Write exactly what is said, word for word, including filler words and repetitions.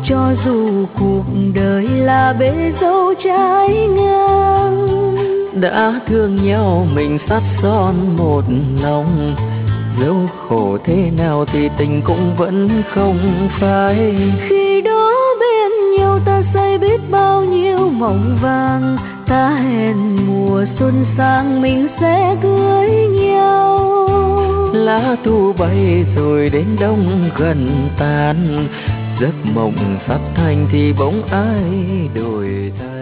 cho dù cuộc đời là bể dâu trái ngang. Đã thương nhau mình sát son một lòng, dẫu khổ thế nào thì tình cũng vẫn không phai. Khi đó bên nhau ta xây biết bao nhiêu mộng vàng, ta hẹn mùa xuân sang mình sẽ cưới nhau. Lá thu bay rồi đến đông gần tàn, giấc mộng sắp thành thì bỗng ai đổi thay.